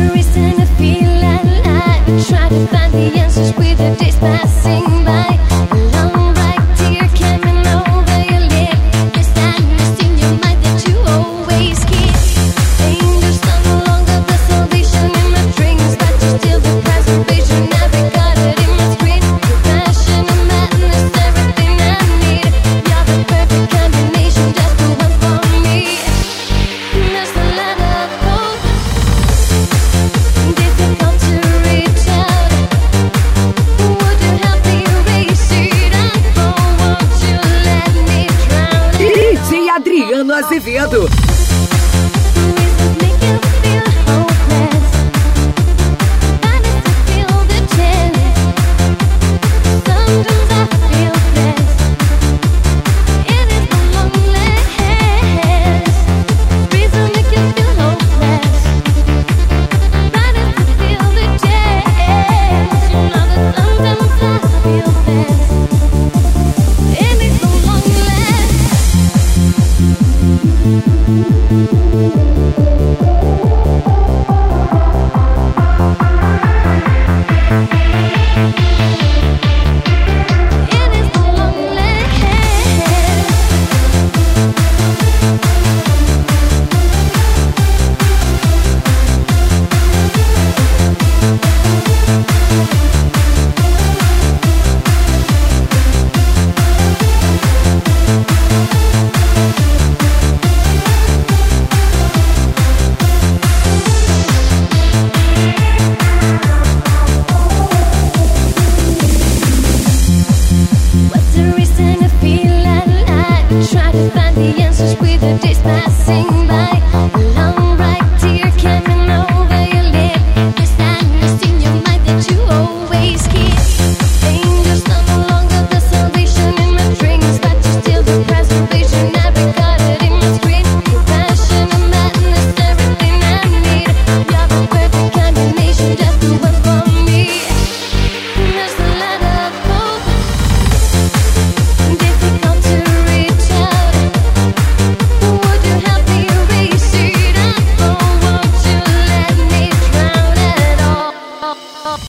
the reason I feel alive? I try to find the answers with the days passing by. A long right tear coming over your lip. Yes, I missed in your mind that you always keep. Angels are no longer the salvation in my dreams, but you're still the preservation. Never got it in my screen. The passion and madness, everything I need. You're the perfect combination, just the one for me. There's a lot of hope, difficult to reach out. Would you help me erase it out? Or won't you let me drown it? DJ Adriano Azevedo. Reasons make you feel hopeless. Promise to feel the chance. Sometimes I feel blessed. It is the loneliness. Reasons make you feel hopeless. Promise to feel the chance. You know that sometimes I feel blessed. It is the loneliness. It is the What's the reason I feel alive? I try to find the answers with the days passing by.